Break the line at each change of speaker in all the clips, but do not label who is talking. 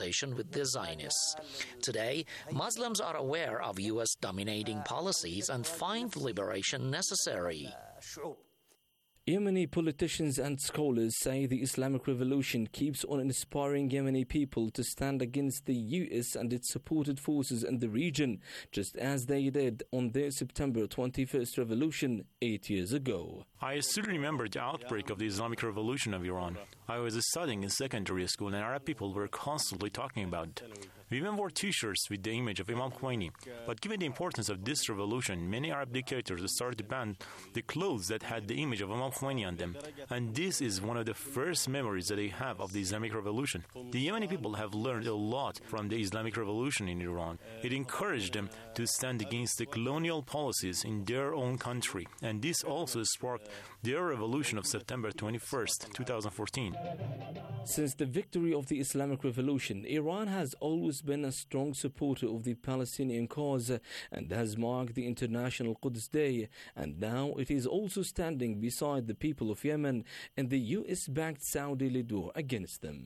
with the Zionists. Today, Muslims are aware of U.S. dominating policies and find liberation necessary.
Yemeni politicians and scholars say the Islamic Revolution keeps on inspiring Yemeni people to stand against the US and its supported forces in the region, just as they did on their September 21st revolution 8 years ago.
I still remember the outbreak of the Islamic Revolution of Iran. I was studying in secondary school and Arab people were constantly talking about it. We even wore t-shirts with the image of Imam Khomeini. But given the importance of this revolution, many Arab dictators started to ban the clothes that had the image of Imam Khomeini on them. And this is one of the first memories that they have of the Islamic Revolution. The Yemeni people have learned a lot from the Islamic Revolution in Iran. It encouraged them to stand against the colonial policies in their own country. And this also sparked their revolution of September 21st, 2014.
Since the victory of the Islamic Revolution, Iran has always been a strong supporter of the Palestinian cause and has marked the International Quds Day. And now it is also standing beside the people of Yemen in the US-backed Saudi-led war against them.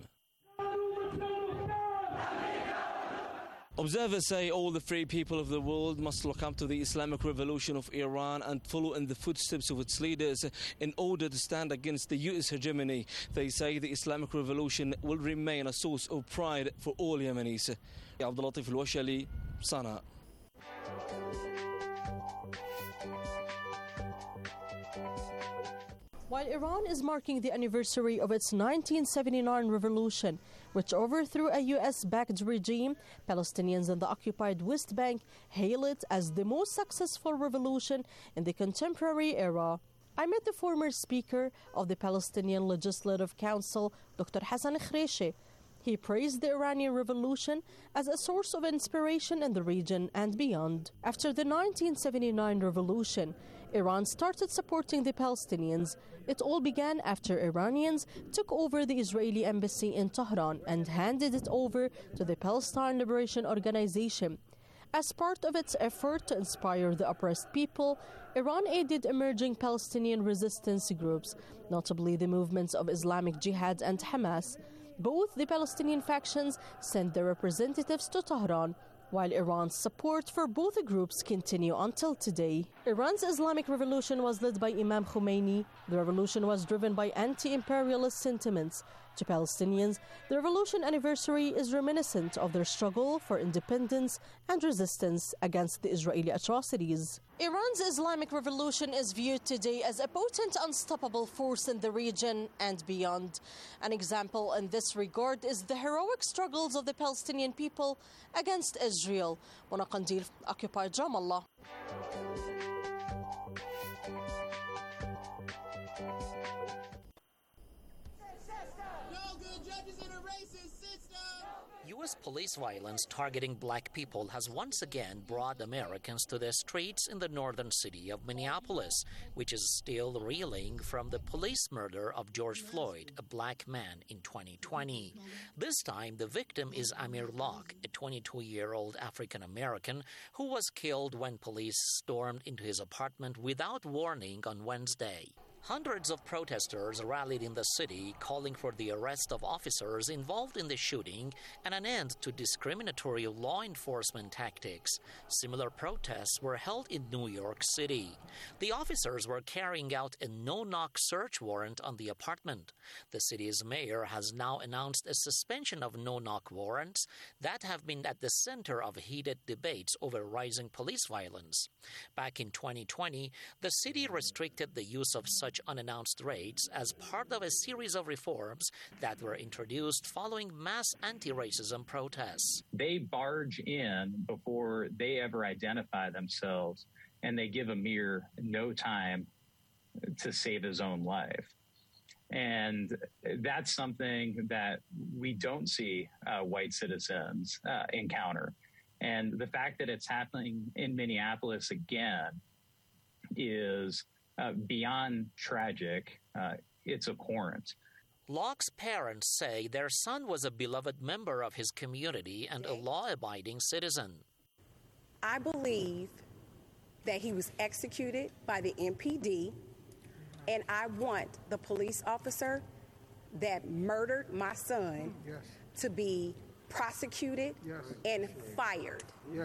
Observers say all the free people of the world must look up to the Islamic Revolution of Iran and follow in the footsteps of its leaders in order to stand against the US hegemony. They say the Islamic Revolution will remain a source of pride for all Yemenis. Abdul Latif Al-Washali, Sana.
While Iran is marking the anniversary of its 1979 revolution, which overthrew a US-backed regime, Palestinians in the occupied West Bank hail it as the most successful revolution in the contemporary era. I met the former speaker of the Palestinian Legislative Council, Dr. Hassan Khreishi. He praised the Iranian Revolution as a source of inspiration in the region and beyond. After the 1979 revolution, Iran started supporting the Palestinians. It all began after Iranians took over the Israeli embassy in Tehran and handed it over to the Palestine Liberation Organization. As part of its effort to inspire the oppressed people, Iran aided emerging Palestinian resistance groups, notably the movements of Islamic Jihad and Hamas. Both the Palestinian factions sent their representatives to Tehran, while Iran's support for both groups continue until today. Iran's Islamic Revolution was led by Imam Khomeini. The revolution was driven by anti-imperialist sentiments. To Palestinians, the revolution anniversary is reminiscent of their struggle for independence and resistance against the Israeli atrocities. Iran's Islamic Revolution is viewed today as a potent, unstoppable force in the region and beyond. An example in this regard is the heroic struggles of the Palestinian people against Israel. Mona Qandil, occupied Ramallah.
U.S. police violence targeting black people has once again brought Americans to the streets in the northern city of Minneapolis, which is still reeling from the police murder of George Floyd, a black man, in 2020. This time, the victim is Amir Locke, a 22-year-old African-American who was killed when police stormed into his apartment without warning on Wednesday. Hundreds of protesters rallied in the city, calling for the arrest of officers involved in the shooting and an end to discriminatory law enforcement tactics. Similar protests were held in New York City. The officers were carrying out a no-knock search warrant on the apartment. The city's mayor has now announced a suspension of no-knock warrants that have been at the center of heated debates over rising police violence. Back in 2020, the city restricted the use of such unannounced raids as part of a series of reforms that were introduced following mass anti-racism protests.
They barge in before they ever identify themselves, and they give Amir no time to save his own life. And that's something that we don't see white citizens encounter. And the fact that it's happening in Minneapolis again is beyond tragic. It's abhorrent.
Locke's parents say their son was a beloved member of his community and a law-abiding citizen.
I believe that he was executed by the MPD, and I want the police officer that murdered my son to be prosecuted, and fired.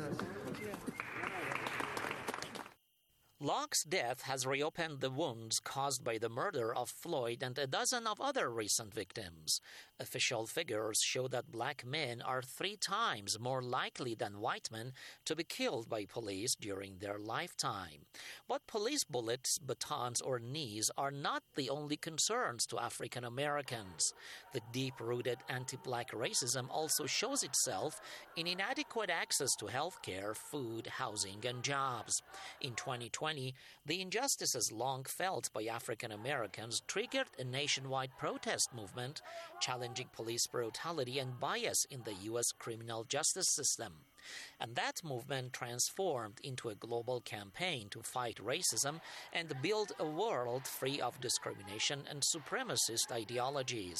Locke's death has reopened the wounds caused by the murder of Floyd and a dozen of other recent victims. Official figures show that black men are 3 times more likely than white men to be killed by police during their lifetime. But police bullets, batons, or knees are not the only concerns to African Americans. The deep-rooted anti-black racism also shows itself in inadequate access to health care, food, housing, and jobs. In 2020, the injustices long felt by African Americans triggered a nationwide protest movement challenging police brutality and bias in the U.S. criminal justice system. And that movement transformed into a global campaign to fight racism and build a world free of discrimination and supremacist ideologies.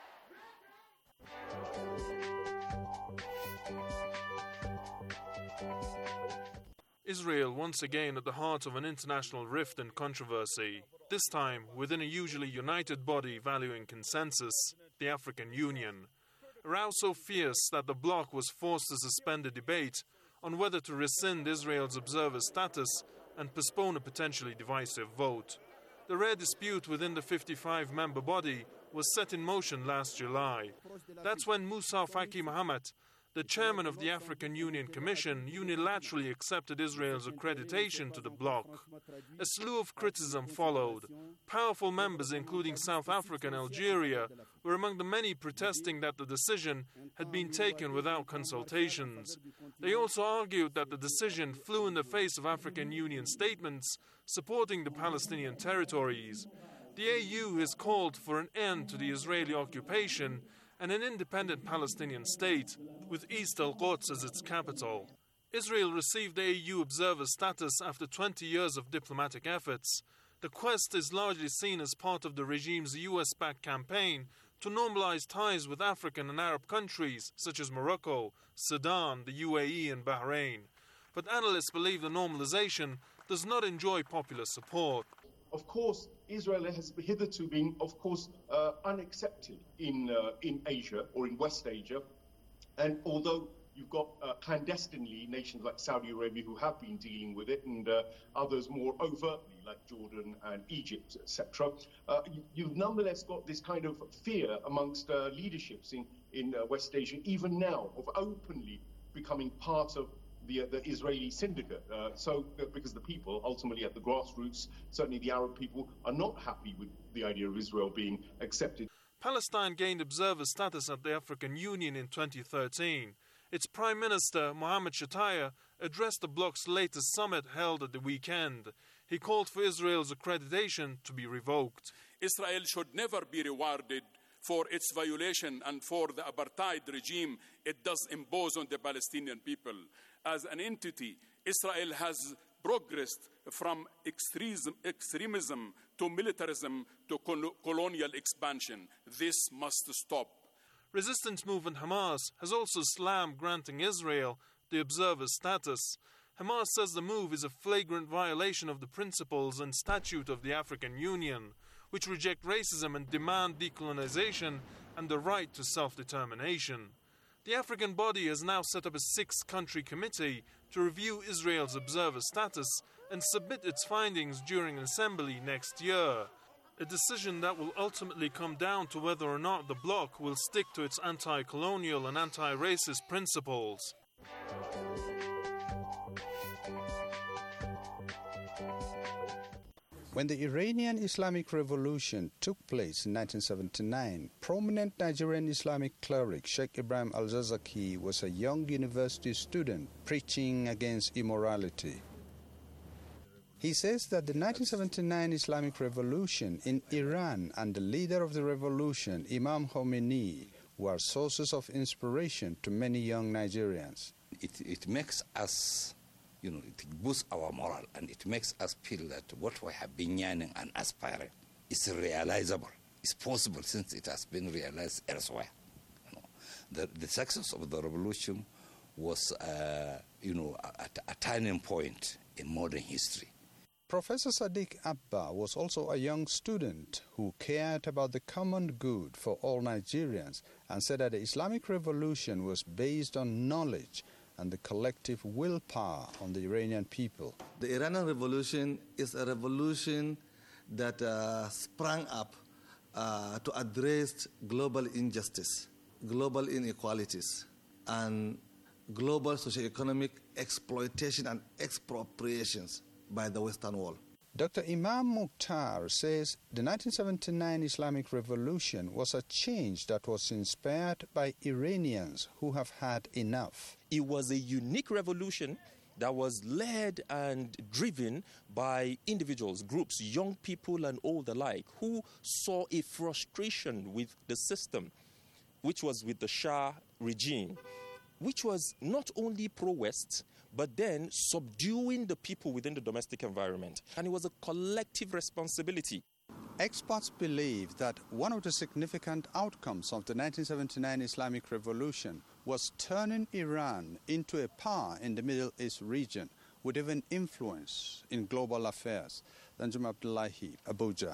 Israel once again at the heart of an international rift and controversy, this time within a usually united body valuing consensus, the African Union. A row so fierce that the bloc was forced to suspend a debate on whether to rescind Israel's observer status and postpone a potentially divisive vote. The rare dispute within the 55-member body was set in motion last July. That's when Moussa Faki Mohammed, the chairman of the African Union Commission, unilaterally accepted Israel's accreditation to the bloc. A slew of criticism followed. Powerful members, including South Africa and Algeria, were among the many protesting that the decision had been taken without consultations. They also argued that the decision flew in the face of African Union statements supporting the Palestinian territories. The AU has called for an end to the Israeli occupation and an independent Palestinian state, with East Al-Quds as its capital. Israel received AU observer status after 20 years of diplomatic efforts. The quest is largely seen as part of the regime's US-backed campaign to normalize ties with African and Arab countries such as Morocco, Sudan, the UAE and Bahrain. But analysts believe the normalization does not enjoy popular support.
Of course, Israel has hitherto been, unaccepted in Asia or in West Asia. And although you've got clandestinely nations like Saudi Arabia who have been dealing with it, and others more overtly like Jordan and Egypt, etc., you've nonetheless got this kind of fear amongst leaderships in West Asia, even now, of openly becoming part of the Israeli syndicate. Because the people, ultimately at the grassroots, certainly the Arab people, are not happy with the idea of Israel being accepted.
Palestine gained observer status at the African Union in 2013. Its Prime Minister, Mohammed Shataya, addressed the bloc's latest summit held at the weekend. He called for Israel's accreditation to be revoked.
Israel should never be rewarded for its violation and for the apartheid regime it does impose on the Palestinian people. As an entity, Israel has progressed from extremism to militarism to colonial expansion. This must stop.
Resistance movement Hamas has also slammed granting Israel the observer status. Hamas says the move is a flagrant violation of the principles and statute of the African Union, which reject racism and demand decolonization and the right to self-determination. The African body has now set up a 6-country committee to review Israel's observer status and submit its findings during an assembly next year. A decision that will ultimately come down to whether or not the bloc will stick to its anti-colonial and anti-racist principles.
When the Iranian Islamic Revolution took place in 1979, prominent Nigerian Islamic cleric Sheikh Ibrahim Al-Zakzaki was a young university student preaching against immorality. He says that the 1979 Islamic Revolution in Iran and the leader of the revolution, Imam Khomeini, were sources of inspiration to many young Nigerians.
It makes us, it boosts our moral, and it makes us feel that what we have been yearning and aspiring is realizable. It's possible since it has been realized elsewhere. The success of the revolution was, a turning point in modern history.
Professor Sadiq Abba was also a young student who cared about the common good for all Nigerians and said that the Islamic Revolution was based on knowledge and the collective willpower on the Iranian people.
The Iranian Revolution is a revolution that sprang up to address global injustice, global inequalities, and global socioeconomic exploitation and expropriations by the Western world.
Dr. Imam Mukhtar says the 1979 Islamic Revolution was a change that was inspired by Iranians who have had enough.
It was a unique revolution that was led and driven by individuals, groups, young people and old alike, who saw a frustration with the system, which was with the Shah regime, which was not only pro-West, but then subduing the people within the domestic environment. And it was a collective responsibility.
Experts believe that one of the significant outcomes of the 1979 Islamic Revolution was turning Iran into a power in the Middle East region with even influence in global affairs. Danjuma Abdullahi, Abuja.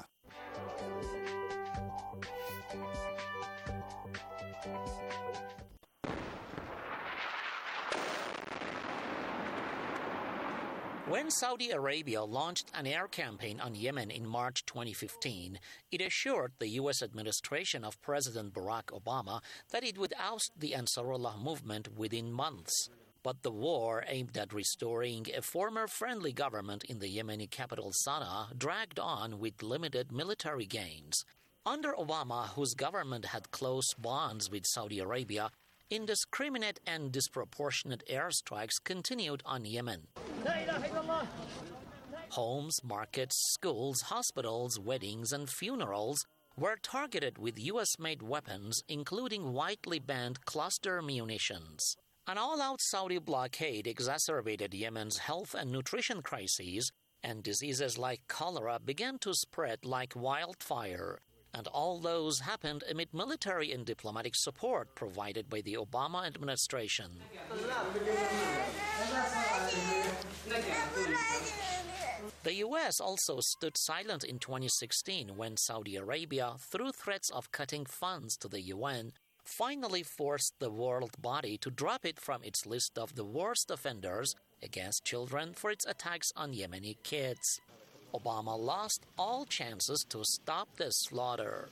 When Saudi Arabia launched an air campaign on Yemen in March 2015, it assured the U.S. administration of President Barack Obama that it would oust the Ansarullah movement within months. But the war aimed at restoring a former friendly government in the Yemeni capital Sana'a dragged on with limited military gains. Under Obama, whose government had close bonds with Saudi Arabia, indiscriminate and disproportionate airstrikes continued on Yemen. Homes, markets, schools, hospitals, weddings, and funerals were targeted with U.S.-made weapons, including widely banned cluster munitions. An all-out Saudi blockade exacerbated Yemen's health and nutrition crises, and diseases like cholera began to spread like wildfire. And all those happened amid military and diplomatic support provided by the Obama administration. The U.S. also stood silent in 2016 when Saudi Arabia, through threats of cutting funds to the UN, finally forced the world body to drop it from its list of the worst offenders against children for its attacks on Yemeni kids. Obama lost all chances to stop the slaughter.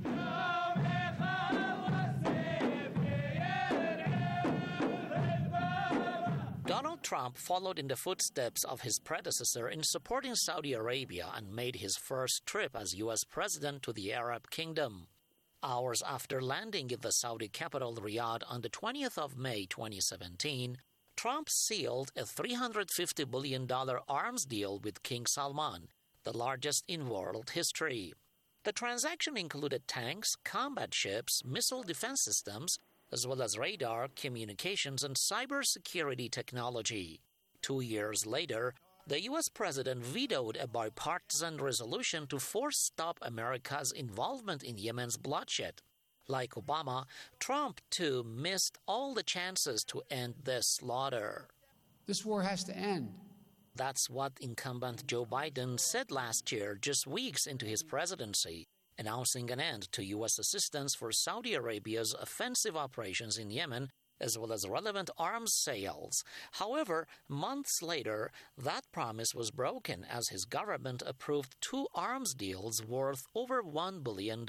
Donald Trump followed in the footsteps of his predecessor in supporting Saudi Arabia and made his first trip as U.S. president to the Arab Kingdom. Hours after landing in the Saudi capital Riyadh on the 20th of May 2017, Trump sealed a $350 billion arms deal with King Salman, the largest in world history. The transaction included tanks, combat ships, missile defense systems, as well as radar, communications, and cybersecurity technology. 2 years later, the U.S. president vetoed a bipartisan resolution to force stop America's involvement in Yemen's bloodshed. Like Obama, Trump, too, missed all the chances to end this slaughter.
This war has to end.
That's what incumbent Joe Biden said last year, just weeks into his presidency, announcing an end to U.S. assistance for Saudi Arabia's offensive operations in Yemen, as well as relevant arms sales. However, months later, that promise was broken as his government approved 2 arms deals worth over $1 billion.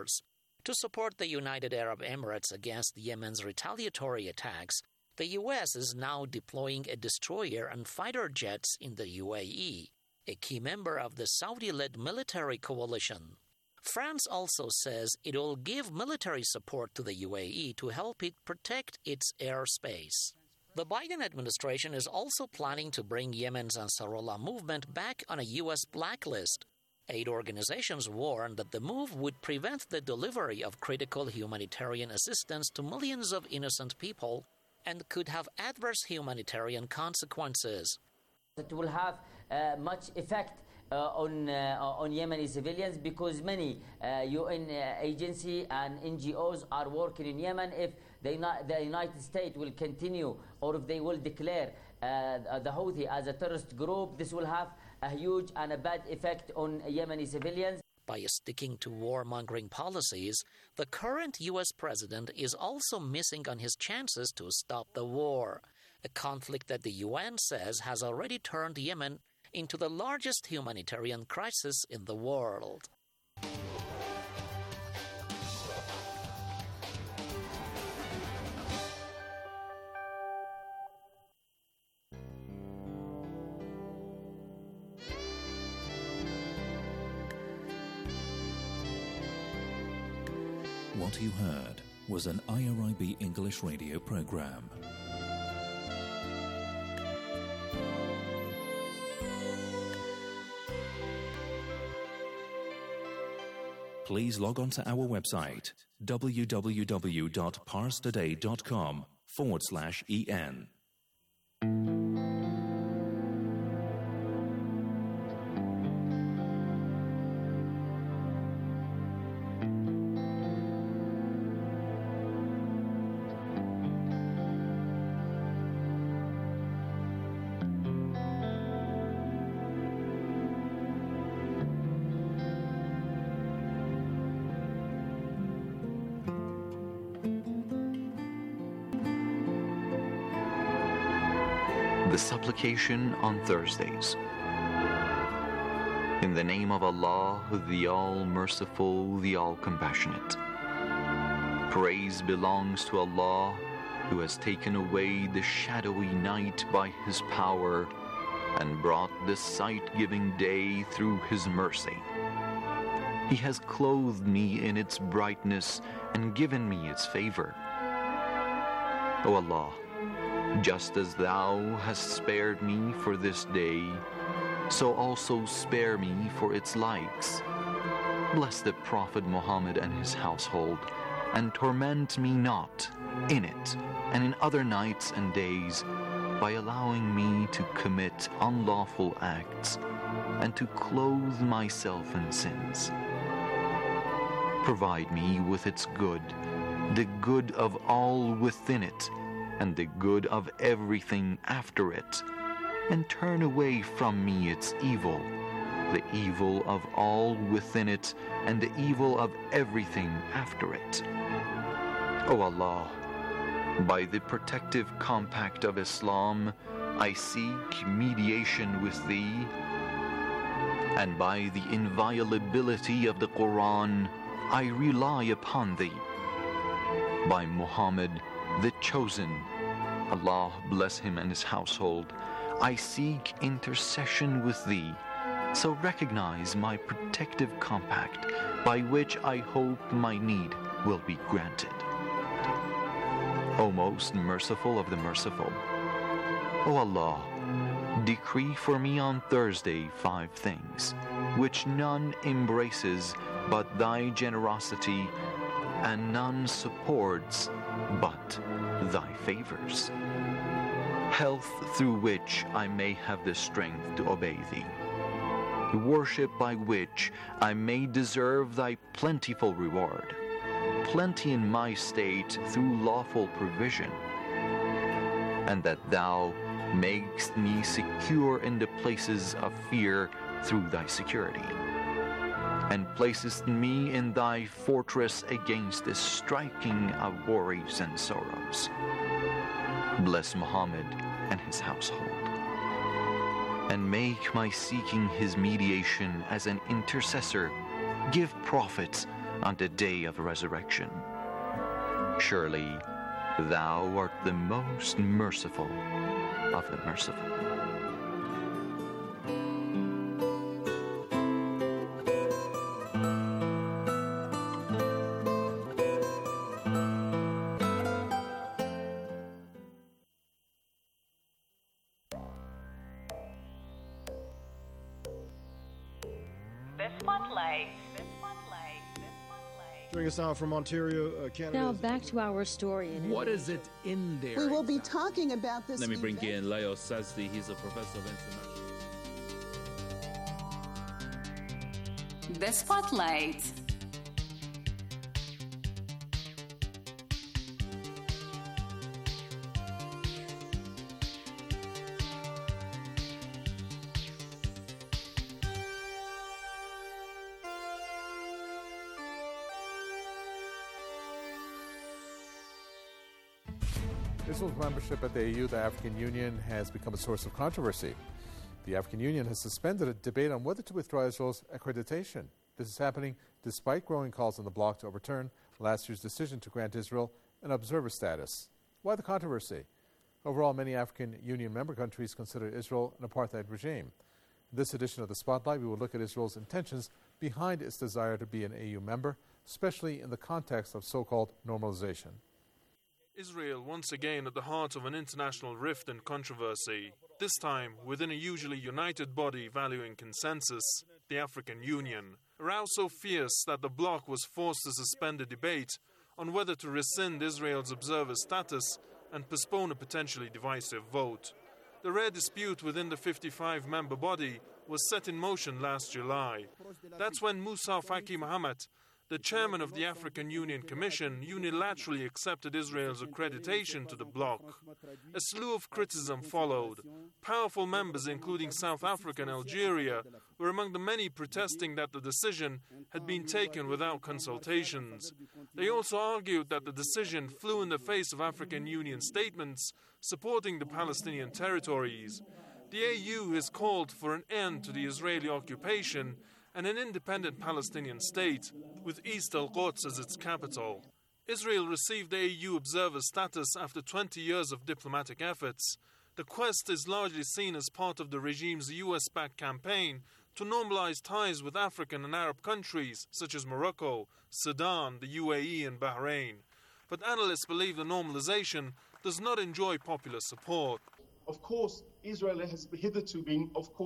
To support the United Arab Emirates against Yemen's retaliatory attacks, the U.S. is now deploying a destroyer and fighter jets in the UAE, a key member of the Saudi-led military coalition. France also says it will give military support to the UAE to help it protect its airspace. The Biden administration is also planning to bring Yemen's Ansarullah movement back on a U.S. blacklist. Aid organizations warn that the move would prevent the delivery of critical humanitarian assistance to millions of innocent people and could have adverse humanitarian consequences.
It will have much effect on Yemeni civilians because many UN agencies and NGOs are working in Yemen. If the United States will continue or if they will declare the Houthi as a terrorist group, this will have a huge and a bad effect on Yemeni civilians.
By sticking to warmongering policies, the current U.S. president is also missing on his chances to stop the war, a conflict that the UN says has already turned Yemen into the largest humanitarian crisis in the world.
What you heard was an IRIB English radio program. Please log on to our website www.parstoday.com/en.
The supplication on Thursdays. In the name of Allah, the All-Merciful, the All-Compassionate. Praise belongs to Allah, who has taken away the shadowy night by His power and brought the sight-giving day through His mercy. He has clothed me in its brightness and given me its favor. O Allah, just as Thou hast spared me for this day, so also spare me for its likes. Bless the Prophet Muhammad and his household, and torment me not in it and in other nights and days by allowing me to commit unlawful acts and to clothe myself in sins. Provide me with its good, the good of all within it, and the good of everything after it, and turn away from me its evil, the evil of all within it, and the evil of everything after it. O Allah, by the protective compact of Islam, I seek mediation with Thee, and by the inviolability of the Quran, I rely upon Thee. By Muhammad, the Chosen, Allah bless him and his household, I seek intercession with Thee, so recognize my protective compact, by which I hope my need will be granted. O most merciful of the merciful, O Allah, decree for me on Thursday 5 things, which none embraces but Thy generosity, and none supports but Thy favors. Health through which I may have the strength to obey Thee. Worship by which I may deserve Thy plentiful reward. Plenty in my state through lawful provision. And that Thou makest me secure in the places of fear through Thy security. And placest me in Thy fortress against the striking of worries and sorrows. Bless Muhammad and his household, and make my seeking his mediation as an intercessor give profit on the day of resurrection. Surely Thou art the most merciful of the merciful.
Joining us now from Ontario, Canada.
Now back to our story.
What is it in there?
We will be talking about this.
Let me bring in Leo Sazdi. He's a professor of international.
The Spotlight.
Israel's membership at the AU, the African Union, has become a source of controversy. The African Union has suspended a debate on whether to withdraw Israel's accreditation. This is happening despite growing calls on the bloc to overturn last year's decision to grant Israel an observer status. Why the controversy? Overall, many African Union member countries consider Israel an apartheid regime. In this edition of The Spotlight, we will look at Israel's intentions behind its desire to be an AU member, especially in the context of so-called normalization.
Israel once again at the heart of an international rift and controversy, this time within a usually united body valuing consensus, the African Union. A row so fierce that the bloc was forced to suspend a debate on whether to rescind Israel's observer status and postpone a potentially divisive vote. The rare dispute within the 55-member body was set in motion last July. That's when Moussa Faki Mohammed, the chairman of the African Union Commission, unilaterally accepted Israel's accreditation to the bloc. A slew of criticism followed. Powerful members, including South Africa and Algeria, were among the many protesting that the decision had been taken without consultations. They also argued that the decision flew in the face of African Union statements supporting the Palestinian territories. The AU has called for an end to the Israeli occupation and an independent Palestinian state, with East al-Quds as its capital. Israel received AU observer status after 20 years of diplomatic efforts. The quest is largely seen as part of the regime's US-backed campaign to normalize ties with African and Arab countries such as Morocco, Sudan, the UAE and Bahrain. But analysts believe the normalization does not enjoy popular support.
Of course, Israel has hitherto been,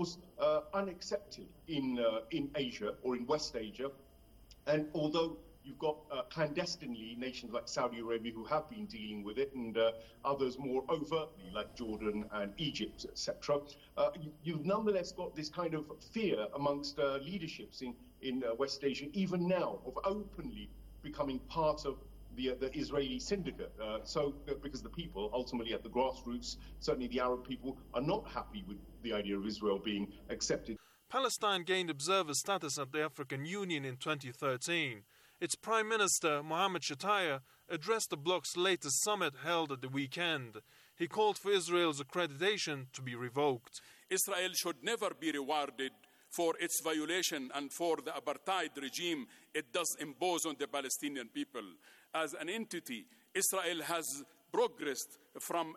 unaccepted in Asia or in West Asia. And although you've got clandestinely nations like Saudi Arabia who have been dealing with it, and others more overtly like Jordan and Egypt, etc., you've nonetheless got this kind of fear amongst leaderships in West Asia, even now, of openly becoming part of the Israeli syndicate. Because the people, ultimately at the grassroots, certainly the Arab people, are not happy with the idea of Israel being accepted.
Palestine gained observer status at the African Union in 2013. Its Prime Minister, Mohammed Shataya, addressed the bloc's latest summit held at the weekend. He called for Israel's accreditation to be revoked.
Israel should never be rewarded for its violation and for the apartheid regime it does impose on the Palestinian people. As an entity, Israel has progressed from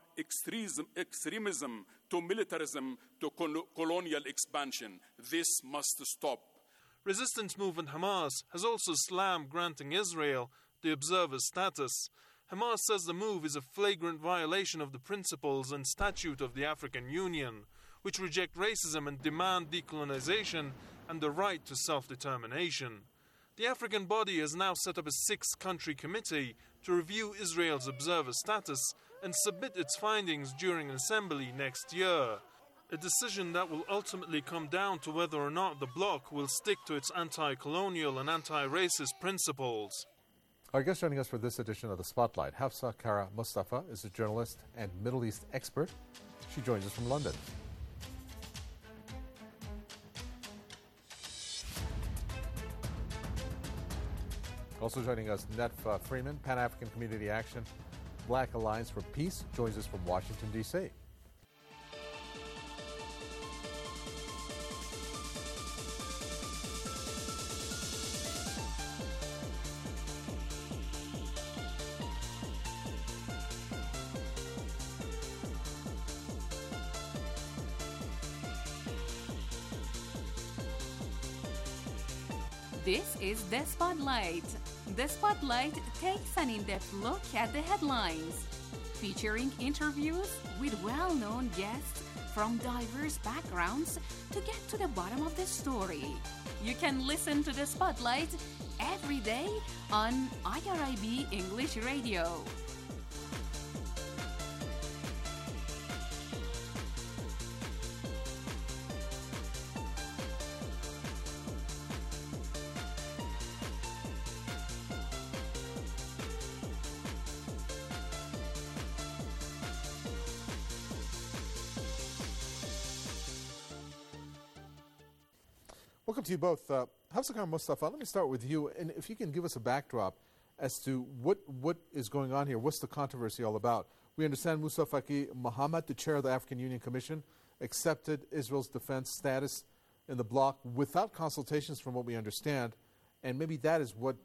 extremism to militarism to colonial expansion. This must stop.
Resistance movement Hamas has also slammed granting Israel the observer status. Hamas says the move is a flagrant violation of the principles and statute of the African Union, which reject racism and demand decolonization and the right to self-determination. The African body has now set up a 6-country committee to review Israel's observer status and submit its findings during an assembly next year. A decision that will ultimately come down to whether or not the bloc will stick to its anti-colonial and anti-racist principles.
Our guest joining us for this edition of The Spotlight, Hafsa Kara Mustafa, is a journalist and Middle East expert. She joins us from London. Also joining us, Netfa Freeman, Pan-African Community Action, Black Alliance for Peace, joins us from Washington, D.C.
This is The Spotlight. The Spotlight takes an in-depth look at the headlines, featuring interviews with well-known guests from diverse backgrounds to get to the bottom of the story. You can listen to The Spotlight every day on IRIB English Radio.
Welcome to you both. Hafsa Kara Mustafa, let me start with you, and if you can give us a backdrop as to what is going on here. What's the controversy all about? We understand Moussa Faki Mohammed, the chair of the African Union Commission, accepted Israel's defense status in the bloc without consultations, from what we understand, and maybe that is what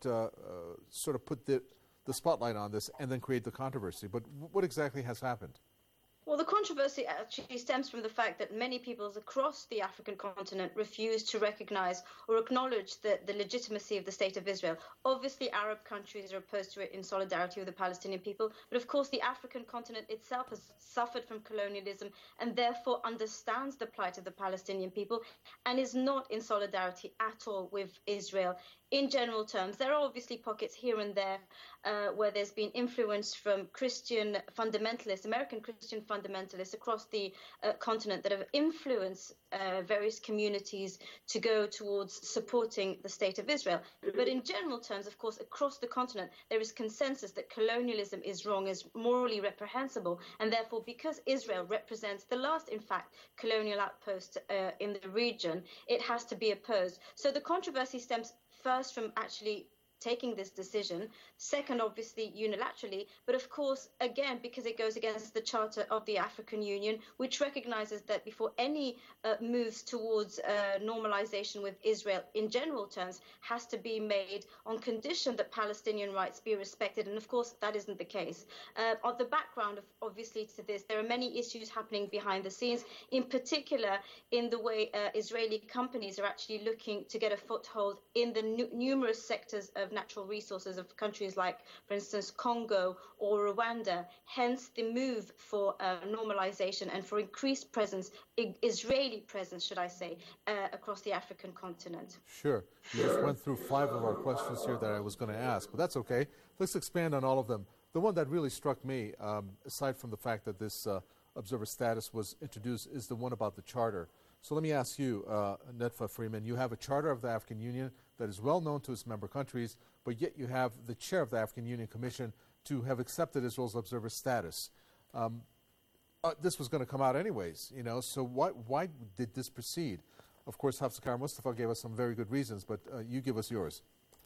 sort of put the spotlight on this and then create the controversy. But what exactly has happened?
Well, the controversy actually stems from the fact that many peoples across the African continent refuse to recognize or acknowledge the legitimacy of the State of Israel. Obviously, Arab countries are opposed to it in solidarity with the Palestinian people, but of course the African continent itself has suffered from colonialism and therefore understands the plight of the Palestinian people and is not in solidarity at all with Israel. In general terms, there are obviously pockets here and there where there's been influence from Christian fundamentalists, American Christian fundamentalists across the continent that have influenced various communities to go towards supporting the State of Israel. But in general terms, of course, across the continent, there is consensus that colonialism is wrong, is morally reprehensible, and therefore, because Israel represents the last, in fact, colonial outpost in the region, it has to be opposed. So the controversy stems first from actually taking this decision, second, obviously, unilaterally, but of course, again, because it goes against the Charter of the African Union, which recognizes that before any moves towards normalization with Israel in general terms has to be made on condition that Palestinian rights be respected. And of course, that isn't the case. On the background, obviously, to this, there are many issues happening behind the scenes, in particular in the way Israeli companies are actually looking to get a foothold in the numerous sectors of natural resources of countries like, for instance, Congo or Rwanda. Hence the move for normalization and for increased presence, Israeli presence, should I say, across the African continent.
Sure. You just went through 5 of our questions here that I was going to ask, but that's okay. Let's expand on all of them. The one that really struck me, aside from the fact that this observer status was introduced, is the one about the charter. So let me ask you, Netfa Freeman, you have a charter of the African Union that is well known to its member countries, but yet you have the chair of the African Union Commission to have accepted Israel's observer status. This was going to come out anyways, so why did this proceed? Of course, Hafsa Kara Mustafa gave us some very good reasons, but you give us yours.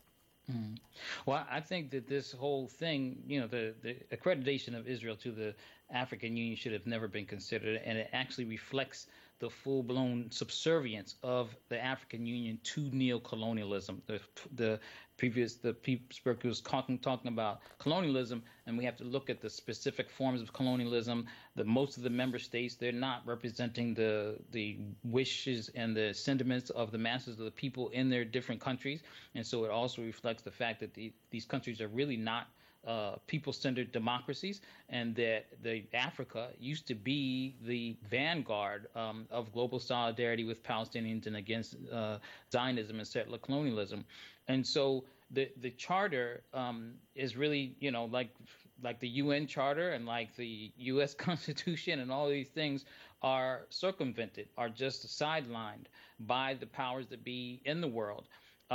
Well, I think that this whole thing, the accreditation of Israel to the African Union should have never been considered, and it actually reflects the full-blown subservience of the African Union to neocolonialism. The previous speaker was talking about colonialism, and we have to look at the specific forms of colonialism. Most of the member states, they're not representing the wishes and the sentiments of the masses of the people in their different countries, and so it also reflects the fact that these countries are really not people-centered democracies, and that Africa used to be the vanguard of global solidarity with Palestinians and against Zionism and settler colonialism. And so the charter is really, like the UN Charter and like the U.S. Constitution and all these things are circumvented, are just sidelined by the powers that be in the world.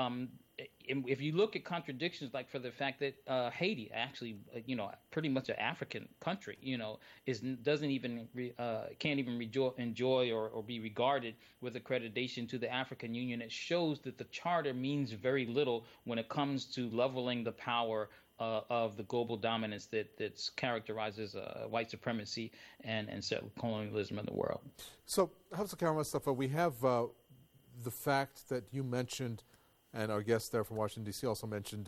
If you look at contradictions, like for the fact that Haiti, actually, pretty much an African country, can't even enjoy or be regarded with accreditation to the African Union, it shows that the charter means very little when it comes to leveling the power of the global dominance that characterizes white supremacy and colonialism in the world. So,
Hafsa Kara Mustafa, we have the fact that you mentioned, and our guest there from Washington, D.C. also mentioned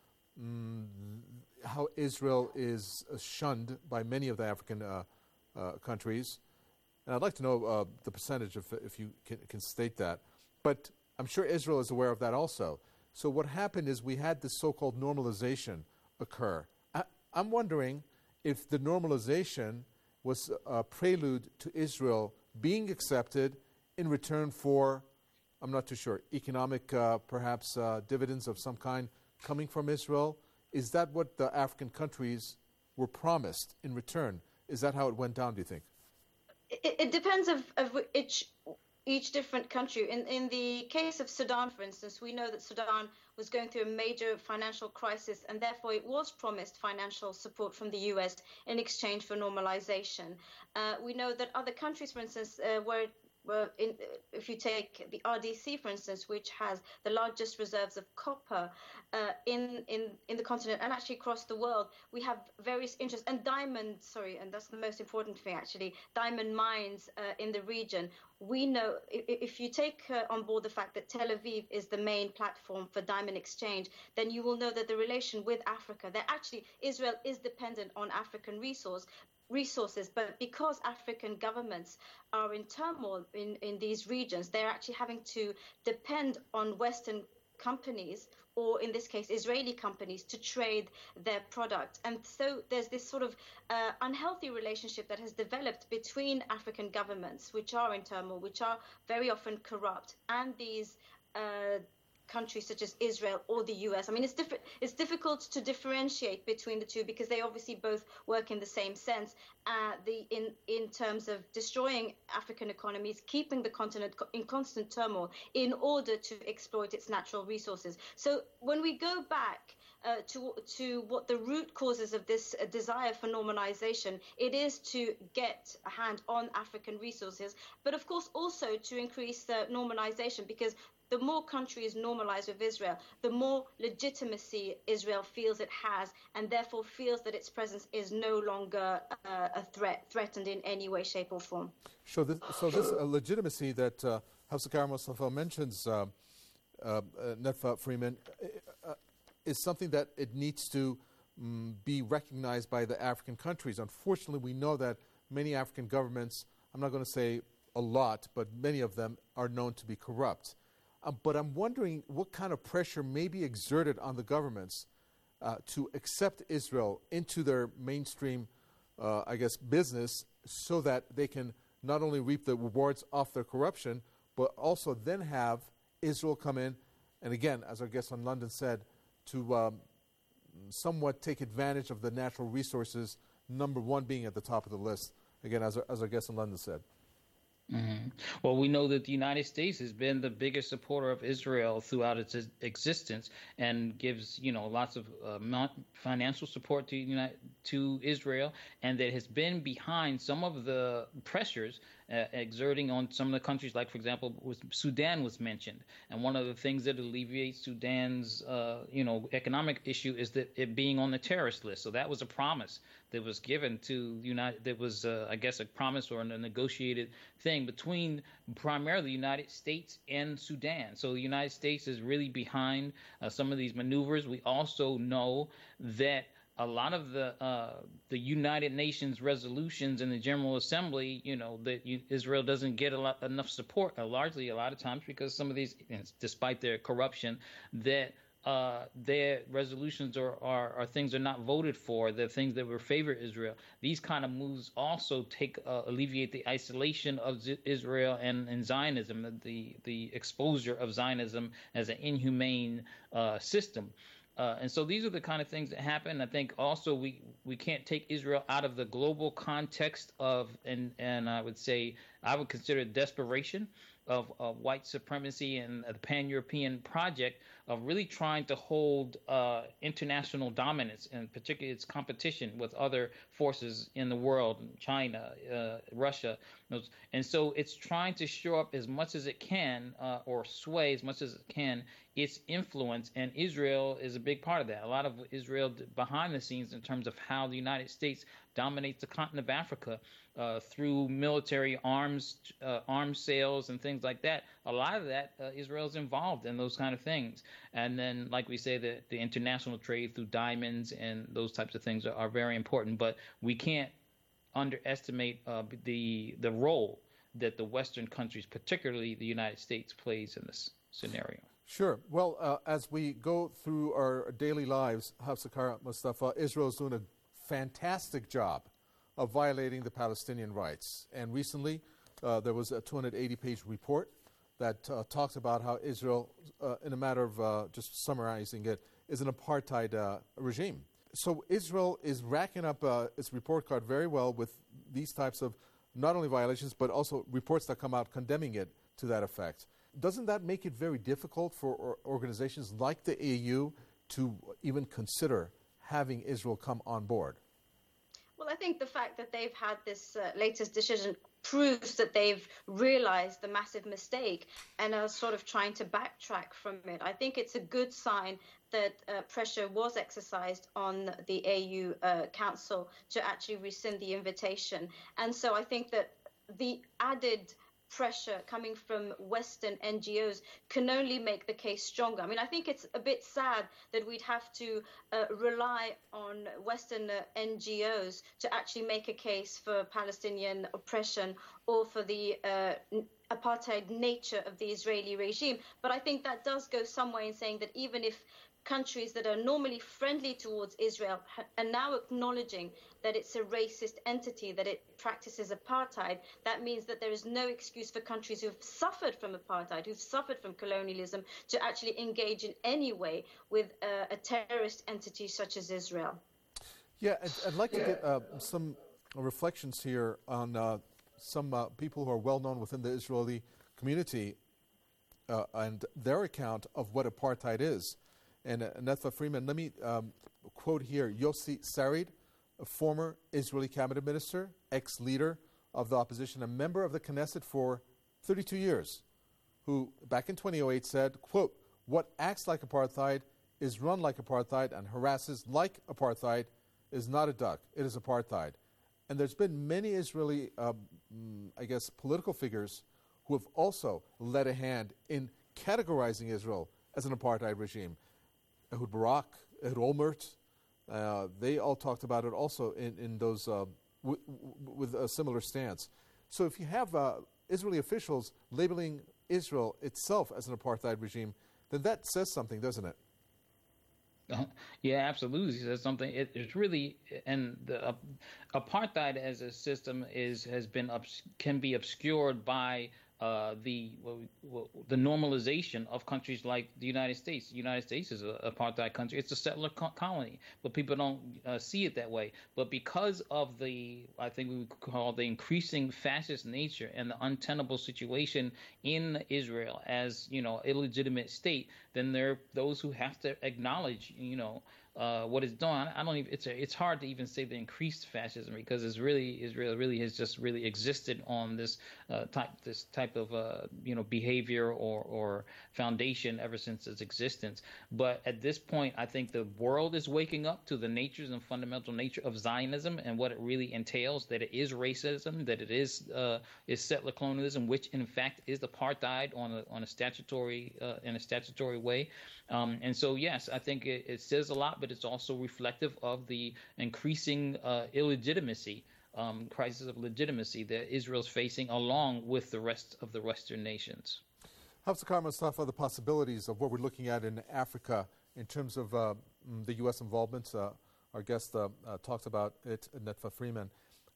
how Israel is shunned by many of the African countries. And I'd like to know the percentage, if you can state that. But I'm sure Israel is aware of that also. So what happened is we had this so-called normalization occur. I'm wondering if the normalization was a prelude to Israel being accepted in return for, I'm not too sure, economic perhaps dividends of some kind coming from Israel. Is that what the African countries were promised in return? Is that how it went down, do you think?
It depends of each different country. In the case of Sudan, for instance, we know that Sudan was going through a major financial crisis, and therefore it was promised financial support from the U.S. in exchange for normalization. We know that other countries, for instance, where if you take the RDC, for instance, which has the largest reserves of copper in the continent and actually across the world, we have various interests. And and that's the most important thing, actually, diamond mines in the region. We know, if you take on board the fact that Tel Aviv is the main platform for diamond exchange, then you will know that the relation with Africa, that actually Israel is dependent on African resources, but because African governments are in turmoil in these regions, they're actually having to depend on Western companies, or in this case Israeli companies, to trade their product. And so there's this sort of unhealthy relationship that has developed between African governments, which are in turmoil, which are very often corrupt, and these countries such as Israel or the US. I mean, it's difficult to differentiate between the two because they obviously both work in the same sense. In terms of destroying African economies, keeping the continent in constant turmoil in order to exploit its natural resources. So when we go back to what the root causes of this desire for normalization, it is to get a hand on African resources, but of course also to increase the normalization, because the more countries normalize with Israel, the more legitimacy Israel feels it has, and therefore feels that its presence is no longer threatened in any way, shape, or form.
So this legitimacy that Hafsa Mustafa mentions, Netfa Freeman, is something that it needs to be recognized by the African countries. Unfortunately, we know that many African governments, I'm not going to say a lot, but many of them are known to be corrupt. But I'm wondering what kind of pressure may be exerted on the governments to accept Israel into their mainstream, business, so that they can not only reap the rewards off their corruption, but also then have Israel come in, and again, as our guest on London said, to somewhat take advantage of the natural resources, number one being at the top of the list, again, as our guest in London said.
Mm-hmm. Well, we know that the United States has been the biggest supporter of Israel throughout its existence, and gives lots of financial support to Israel, and that has been behind some of the pressures exerting on some of the countries. Like, for example, Sudan was mentioned, and one of the things that alleviates Sudan's economic issue is that it being on the terrorist list. So that was a promise that was given to that was a promise or a negotiated thing between primarily the United States and Sudan. So the United States is really behind some of these maneuvers. We also know that a lot of the United Nations resolutions in the General Assembly, that Israel doesn't get enough support, largely a lot of times because some of these, despite their corruption, that their resolutions are things are not voted for. They're things that would favor Israel. These kind of moves also alleviate the isolation of Israel and Zionism, the exposure of Zionism as an inhumane system. And so these are the kind of things that happen. I think also we can't take Israel out of the global context of, and I would consider desperation of white supremacy and the pan-European project of really trying to hold international dominance, and particularly its competition with other forces in the world, China, Russia. And so it's trying to show up as much as it can, or sway as much as it can, its influence, and Israel is a big part of that. A lot of Israel behind the scenes in terms of how the United States dominates the continent of Africa through military arms sales and things like that. A lot of that, Israel's involved in those kind of things. And then, like we say, the international trade through diamonds and those types of things are very important. But we can't underestimate the role that the Western countries, particularly the United States, plays in this scenario.
Sure. Well, as we go through our daily lives, Hafsa Mustafa, Israel is doing a fantastic job of violating the Palestinian rights. And recently, there was a 280-page report that talks about how Israel, in a matter of just summarizing it, is an apartheid regime. So Israel is racking up its report card very well with these types of not only violations, but also reports that come out condemning it to that effect. Doesn't that make it very difficult for organizations like the AU to even consider having Israel come on board?
Well, I think the fact that they've had this latest decision proves that they've realized the massive mistake and are sort of trying to backtrack from it. I think it's a good sign that pressure was exercised on the AU Council to actually rescind the invitation. And so I think that the added pressure coming from Western NGOs can only make the case stronger. I mean, I think it's a bit sad that we'd have to rely on Western NGOs to actually make a case for Palestinian oppression or for the apartheid nature of the Israeli regime. But I think that does go some way in saying that even if countries that are normally friendly towards Israel are now acknowledging that it's a racist entity, that it practices apartheid, that means that there is no excuse for countries who've suffered from apartheid, who've suffered from colonialism, to actually engage in any way with a terrorist entity such as Israel.
Yeah, I'd like to get some reflections here on some people who are well known within the Israeli community and their account of what apartheid is. And Netfa Freeman, let me quote here Yossi Sarid, a former Israeli cabinet minister, ex-leader of the opposition, a member of the Knesset for 32 years, who back in 2008 said, quote, "What acts like apartheid is run like apartheid and harasses like apartheid is not a duck, it is apartheid." And there's been many Israeli, political figures who have also led a hand in categorizing Israel as an apartheid regime. Ehud Barak, Ehud Olmert, they all talked about it also in those with a similar stance. So if you have Israeli officials labeling Israel itself as an apartheid regime, then that says something, doesn't it?
Yeah, absolutely. It says something. It's really, and the apartheid as a system can be obscured by the normalization of countries like the United States. The United States is an apartheid country. It's a settler colony, but people don't see it that way. But because of I think we would call the increasing fascist nature and the untenable situation in Israel as, illegitimate state, then there are those who have to acknowledge, what is done. I don't even. It's hard to even say the increased fascism, because Israel really has just really existed on this type of behavior or foundation ever since its existence. But at this point, I think the world is waking up to the natures and fundamental nature of Zionism and what it really entails. That it is racism, that it is settler colonialism, which in fact is apartheid on a statutory in a statutory way. And so yes, I think it says a lot, but it's also reflective of the increasing illegitimacy, crisis of legitimacy that Israel's facing, along with the rest of the Western nations.
Hafsakar Mustafa, the possibilities of what we're looking at in Africa in terms of the U.S. involvement. Our guest talked about it, Netfa Freeman.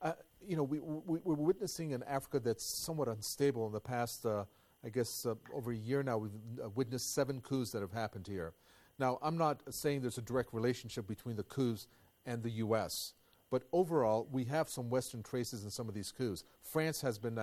We're witnessing an Africa that's somewhat unstable. In the past, over a year now, we've witnessed 7 coups that have happened here. Now, I'm not saying there's a direct relationship between the coups and the U.S., but overall, we have some Western traces in some of these coups. France has been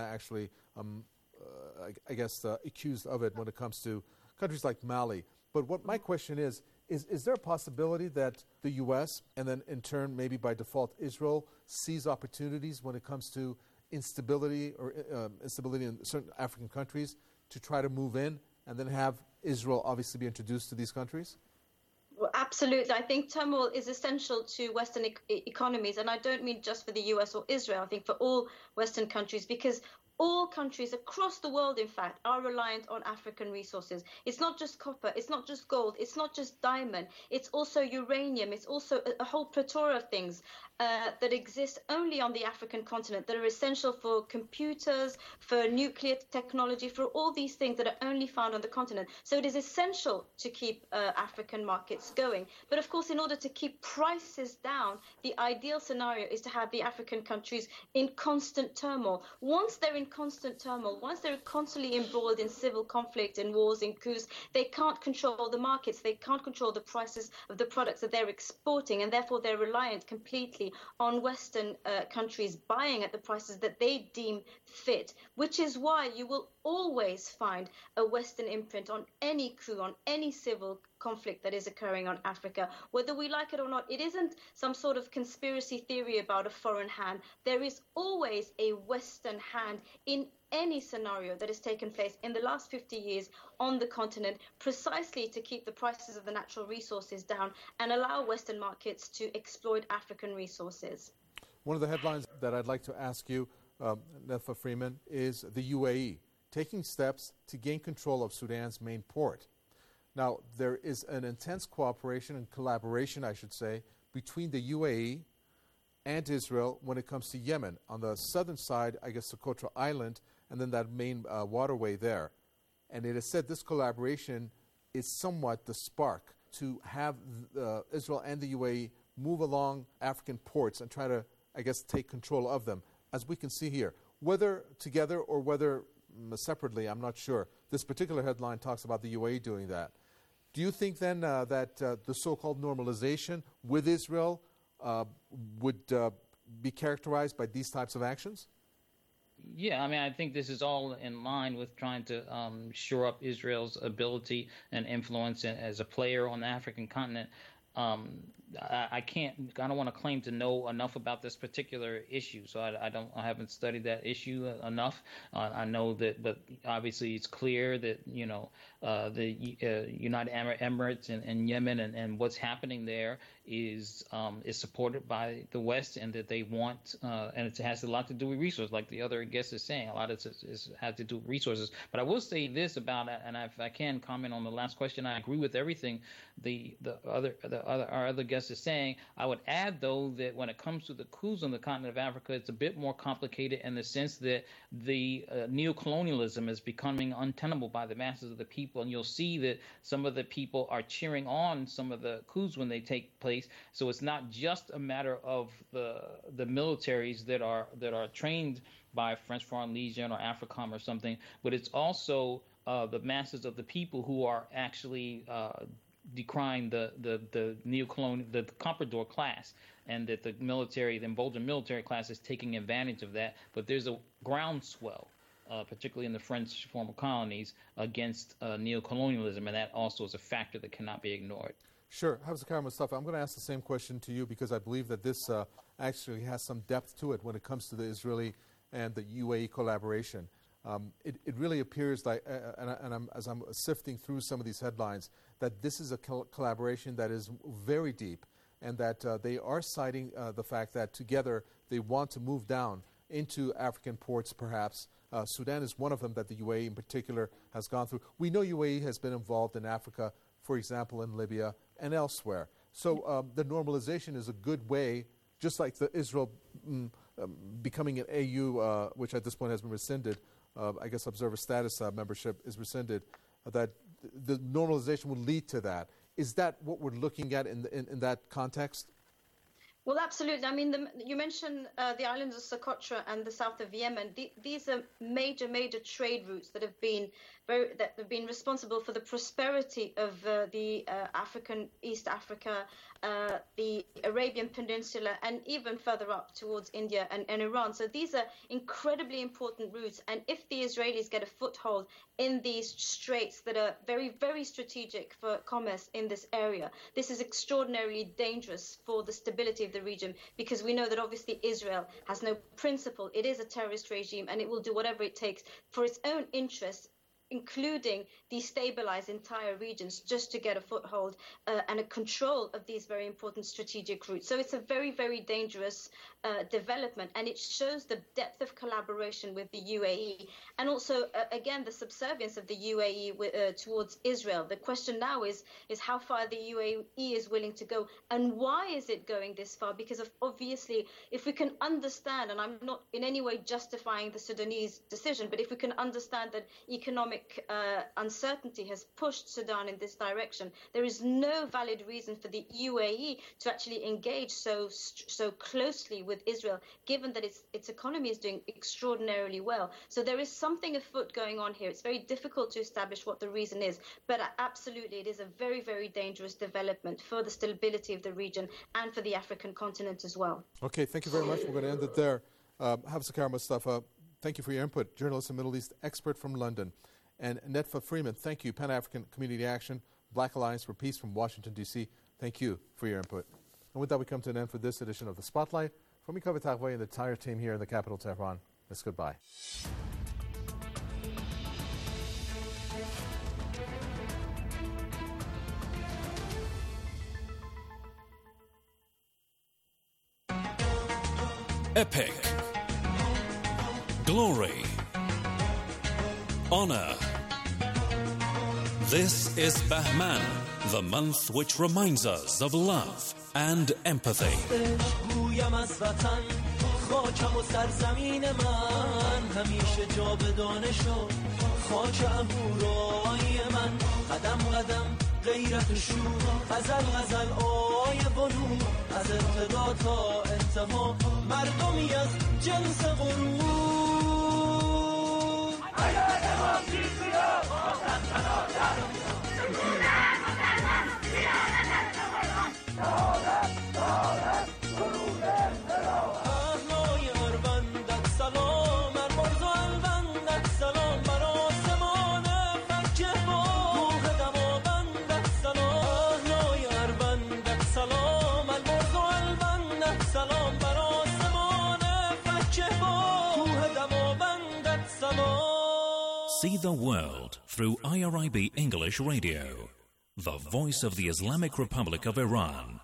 accused of it when it comes to countries like Mali. But what my question is there a possibility that the U.S. and then in turn, maybe by default, Israel sees opportunities when it comes to instability in certain African countries to try to move in and then have Israel obviously be introduced to these countries?
Well, absolutely. I think turmoil is essential to Western economies, and I don't mean just for the US or Israel. I think for all Western countries, because all countries across the world, in fact, are reliant on African resources. It's not just copper, it's not just gold, it's not just diamond, it's also uranium, it's also a whole plethora of things that exist only on the African continent, that are essential for computers, for nuclear technology, for all these things that are only found on the continent. So it is essential to keep African markets going. But of course, in order to keep prices down, the ideal scenario is to have the African countries in constant turmoil. Once they're in constant turmoil, once they're constantly embroiled in civil conflict and wars and coups, they can't control the markets, they can't control the prices of the products that they're exporting, and therefore they're reliant completely on Western countries buying at the prices that they deem fit, which is why you will always find a Western imprint on any coup, on any civil conflict that is occurring on Africa. Whether we like it or not, it isn't some sort of conspiracy theory about a foreign hand. There is always a Western hand in any scenario that has taken place in the last 50 years on the continent, precisely to keep the prices of the natural resources down and allow Western markets to exploit African resources.
One of the headlines that I'd like to ask you, Netfa Freeman, is the UAE taking steps to gain control of Sudan's main port. Now, there is an intense cooperation and collaboration, I should say, between the UAE and Israel when it comes to Yemen. On the southern side, I guess Socotra Island, and then that main waterway there. And it is said this collaboration is somewhat the spark to have Israel and the UAE move along African ports and try to, I guess, take control of them, as we can see here. Whether together or whether separately, I'm not sure. This particular headline talks about the UAE doing that. Do you think then that the so-called normalization with Israel would be characterized by these types of actions?
Yeah, I mean, I think this is all in line with trying to shore up Israel's ability and influence as a player on the African continent. I don't want to claim to know enough about this particular issue, so I haven't studied that issue enough. I know that, but obviously it's clear that the United Arab Emirates and Yemen and what's happening there is supported by the West, and that they want, and it has a lot to do with resources, like the other guest is saying. A lot of it has to do with resources. But I will say this about it, and if I can comment on the last question, I agree with everything our other guest is saying. I would add, though, that when it comes to the coups on the continent of Africa, it's a bit more complicated in the sense that the neocolonialism is becoming untenable by the masses of the people, and you'll see that some of the people are cheering on some of the coups when they take place. So it's not just a matter of the militaries that are trained by French Foreign Legion or AFRICOM or something, but it's also the masses of the people who are actually decrying the neocolonial, the comprador class, and that the emboldened military class is taking advantage of that. But there's a groundswell, particularly in the French former colonies, against neocolonialism, and that also is a factor that cannot be ignored.
Sure. Hafizakar Mustafa, I'm going to ask the same question to you because I believe that this actually has some depth to it when it comes to the Israeli and the UAE collaboration. It really appears like, as I'm sifting through some of these headlines, that this is a collaboration that is very deep, and that they are citing the fact that together they want to move down into African ports, perhaps. Sudan is one of them that the UAE in particular has gone through. We know UAE has been involved in Africa, for example, in Libya and elsewhere. So the normalization is a good way, just like the Israel becoming an AU, which at this point has been rescinded, I guess observer status membership is rescinded, that the normalization will lead to that. Is that what we're looking at in that context?
Well, absolutely. I mean, you mentioned the islands of Socotra and the south of Yemen. These are major trade routes that have been responsible for the prosperity of the African East Africa, the Arabian Peninsula, and even further up towards India and Iran. So these are incredibly important routes. And if the Israelis get a foothold in these straits that are very, very strategic for commerce in this area, this is extraordinarily dangerous for the stability of the region, because we know that obviously Israel has no principle. It is a terrorist regime, and it will do whatever it takes for its own interests, including destabilize entire regions, just to get a foothold and a control of these very important strategic routes. So it's a very, very dangerous development, and it shows the depth of collaboration with the UAE, and also, again, the subservience of the UAE towards Israel. The question now is how far the UAE is willing to go, and why is it going this far? Because obviously, if we can understand, and I'm not in any way justifying the Sudanese decision, but if we can understand that economic uncertainty has pushed Sudan in this direction, there is no valid reason for the UAE to actually engage so closely with Israel, given that its economy is doing extraordinarily well. So there is something afoot going on here. It's very difficult to establish what the reason is, but absolutely it is a very, very dangerous development for the stability of the region and for the African continent as well.
Okay, thank you very much. We're going to end it there. Hafizakar Mustafa, thank you for your input. Journalist and Middle East expert from London. And Netfa Freeman, thank you, Pan-African Community Action, Black Alliance for Peace from Washington, D.C., thank you for your input. And with that, we come to an end for this edition of The Spotlight. From me, Kaveh Taghweh, and the entire team here in the capital, Tehran, it's goodbye.
Epic, glory, honor. This is Bahman, the month which reminds us of love and empathy.
غیرت شور غزل غزل آی بنو از ابتدا تا انتها مردمی از جنس غرور حیات دموکراسی وطن سنادر اهلای اروندت سلام مرمرز و الوندت سلام بر آسمان مکه با روح دماوندت سلام اهلای اروندت سلام مرمرز و الوندت سلام بر آسمان مکه با روح دماوندت سلام.
See the world through IRIB English Radio, the voice of the Islamic Republic of Iran.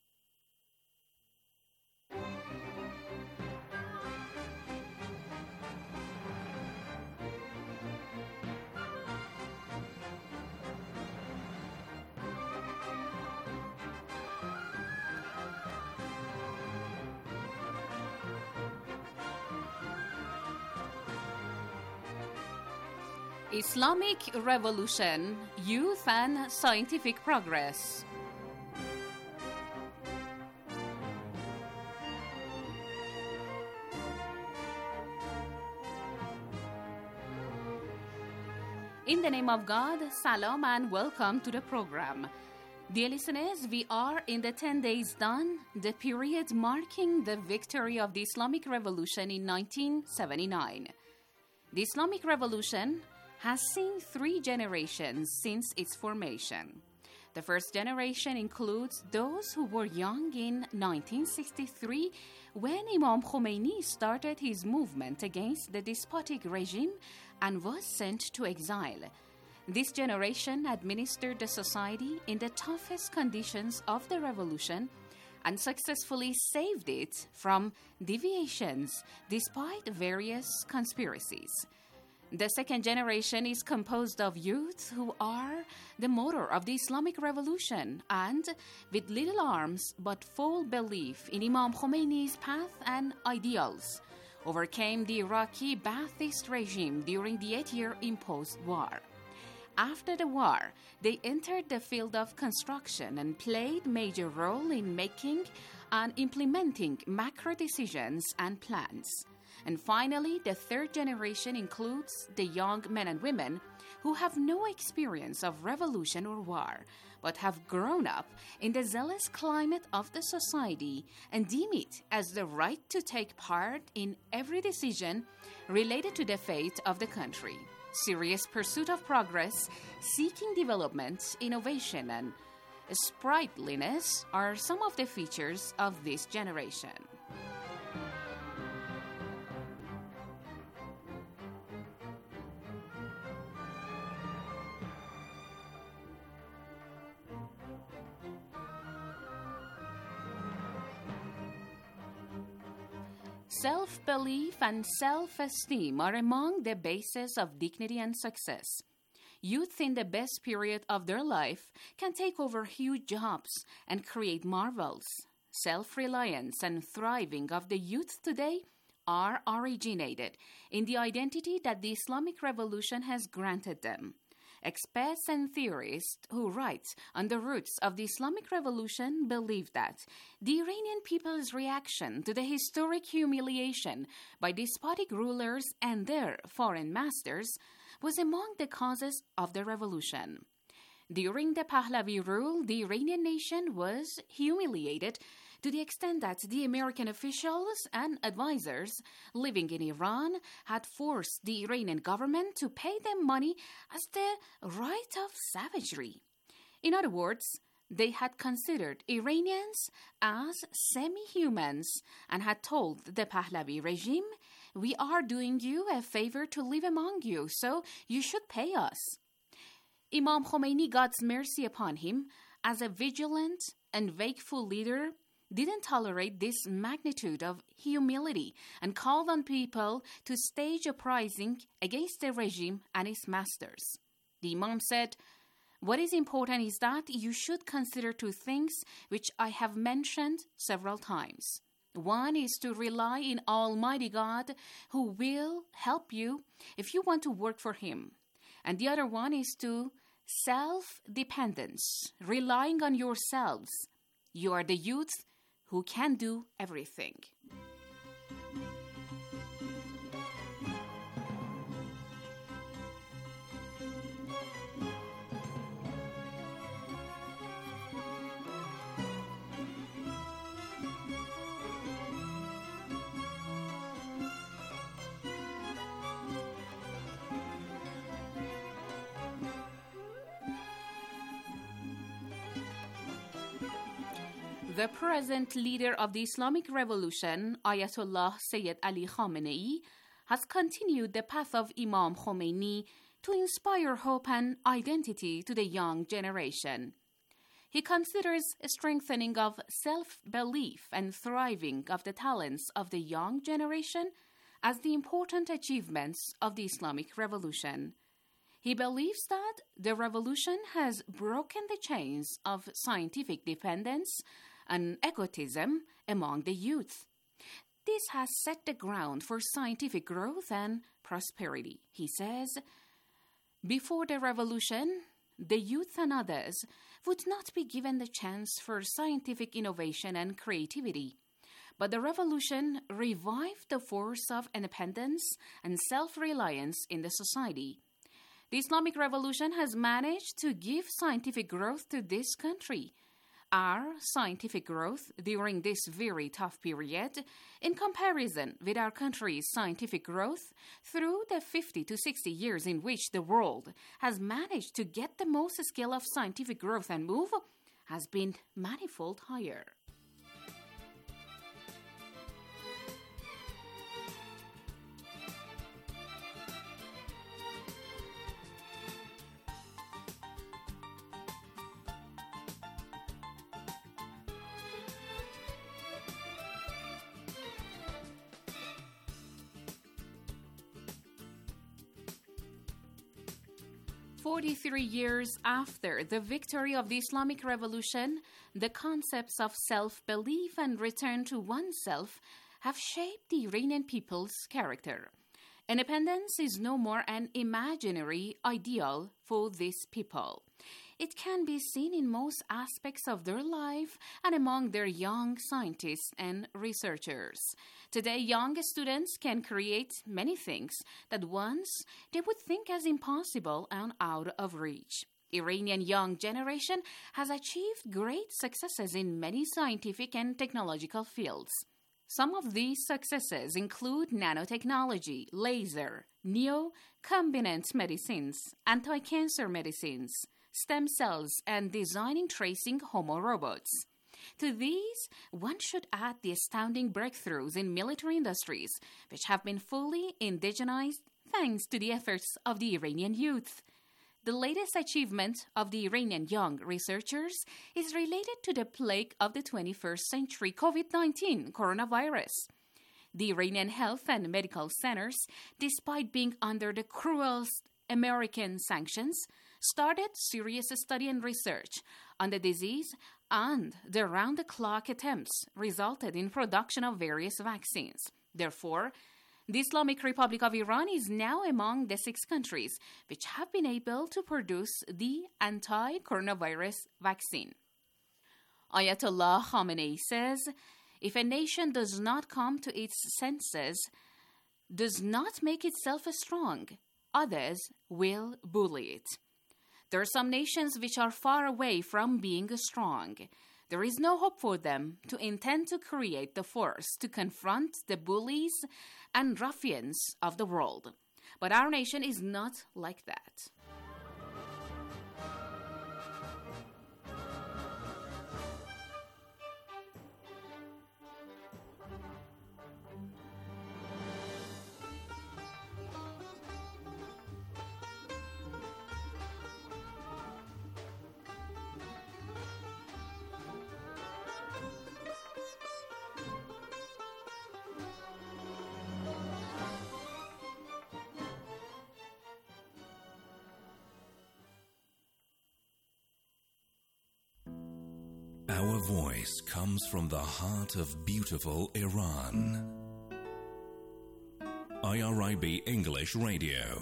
Islamic Revolution, Youth and Scientific Progress. In the name of God, salam and welcome to the program. Dear listeners, we are in the 10 days done, the period marking the victory of the Islamic Revolution in 1979. The Islamic Revolution has seen 3 generations since its formation. The first generation includes those who were young in 1963 when Imam Khomeini started his movement against the despotic regime and was sent to exile. This generation administered the society in the toughest conditions of the revolution and successfully saved it from deviations despite various conspiracies. The second generation is composed of youth who are the motor of the Islamic Revolution and with little arms but full belief in Imam Khomeini's path and ideals, overcame the Iraqi Ba'athist regime during the 8-year imposed war. After the war, they entered the field of construction and played a major role in making and implementing macro decisions and plans. And finally, the third generation includes the young men and women who have no experience of revolution or war, but have grown up in the zealous climate of the society and deem it as the right to take part in every decision related to the fate of the country. Serious pursuit of progress, seeking development, innovation, and sprightliness are some of the features of this generation. Self-belief and self-esteem are among the bases of dignity and success. Youth in the best period of their life can take over huge jobs and create marvels. Self-reliance and thriving of the youth today are originated in the identity that the Islamic Revolution has granted them. Experts and theorists who write on the roots of the Islamic Revolution believe that the Iranian people's reaction to the historic humiliation by despotic rulers and their foreign masters was among the causes of the revolution. During the Pahlavi rule, the Iranian nation was humiliated to the extent that the American officials and advisors living in Iran had forced the Iranian government to pay them money as the right of savagery. In other words, they had considered Iranians as semi-humans and had told the Pahlavi regime, "We are doing you a favor to live among you, so you should pay us." Imam Khomeini, God's mercy upon him, as a vigilant and wakeful leader, didn't tolerate this magnitude of humility and called on people to stage uprising against the regime and its masters. The Imam said, "What is important is that you should consider two things which I have mentioned several times. One is to rely in Almighty God, who will help you if you want to work for Him. And the other one is to self-dependence, relying on yourselves. You are the youth who can do everything." The present leader of the Islamic Revolution, Ayatollah Sayyid Ali Khamenei, has continued the path of Imam Khomeini to inspire hope and identity to the young generation. He considers a strengthening of self-belief and thriving of the talents of the young generation as the important achievements of the Islamic Revolution. He believes that the revolution has broken the chains of scientific dependence and egotism among the youth. This has set the ground for scientific growth and prosperity. He says, "Before the revolution, the youth and others would not be given the chance for scientific innovation and creativity. But the revolution revived the force of independence and self-reliance in the society. The Islamic Revolution has managed to give scientific growth to this country. Our scientific growth during this very tough period, in comparison with our country's scientific growth through the 50 to 60 years in which the world has managed to get the most scale of scientific growth and move, has been manifold higher." "43 years after the victory of the Islamic Revolution, the concepts of self-belief and return to oneself have shaped the Iranian people's character. Independence is no more an imaginary ideal for these people. It can be seen in most aspects of their life and among their young scientists and researchers. Today, young students can create many things that once they would think as impossible and out of reach. Iranian young generation has achieved great successes in many scientific and technological fields. Some of these successes include nanotechnology, laser, neocombinant medicines, anti-cancer medicines, stem cells, and designing tracing Homo robots. To these, one should add the astounding breakthroughs in military industries, which have been fully indigenized thanks to the efforts of the Iranian youth. The latest achievement of the Iranian young researchers is related to the plague of the 21st century, COVID-19 coronavirus. The Iranian health and medical centers, despite being under the cruelest American sanctions, started serious study and research on the disease, and the round-the-clock attempts resulted in production of various vaccines. Therefore, the Islamic Republic of Iran is now among the 6 countries which have been able to produce the anti-coronavirus vaccine. Ayatollah Khamenei says, "If a nation does not come to its senses, does not make itself strong, others will bully it. There are some nations which are far away from being strong. There is no hope for them to intend to create the force to confront the bullies and ruffians of the world. But our nation is not like that."
Our voice comes from the heart of beautiful Iran. IRIB English Radio.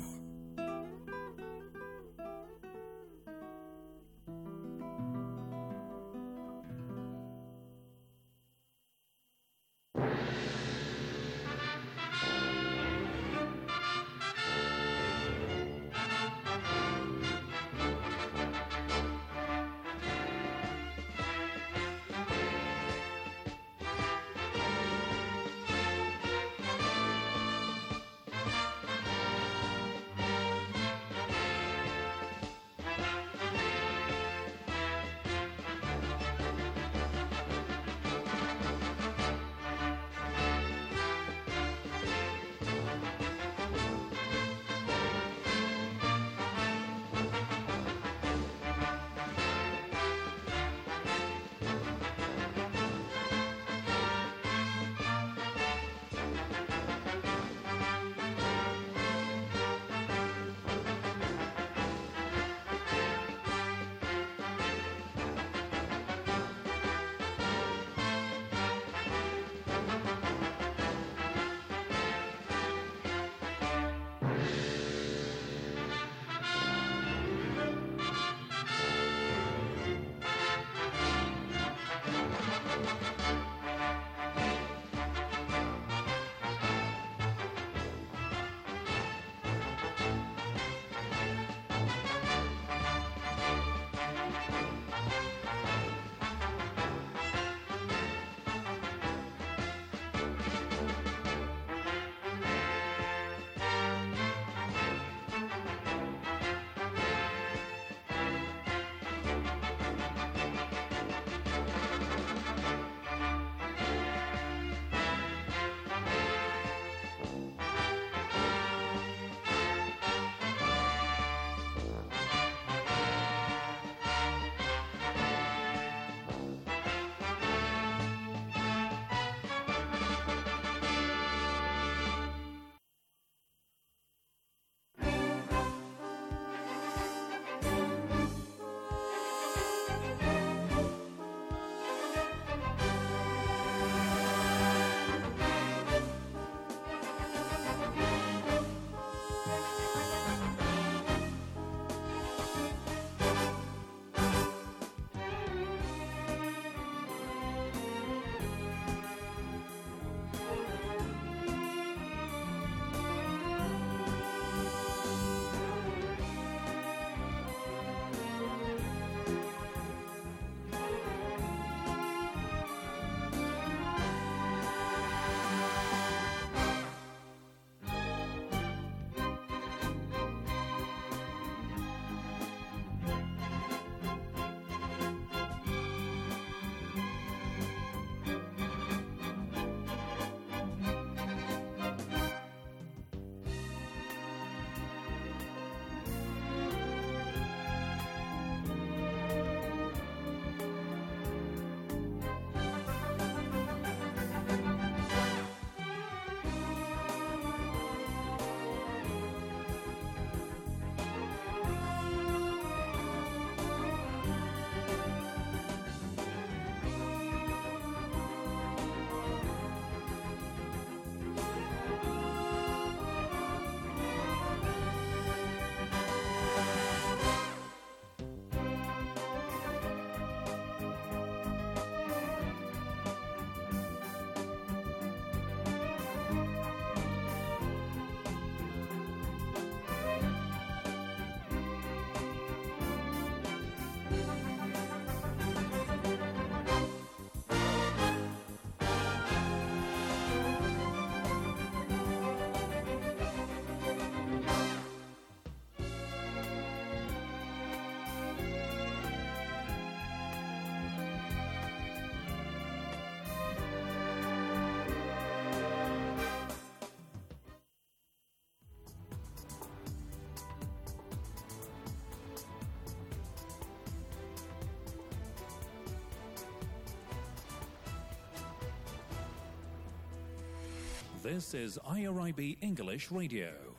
This is IRIB English Radio.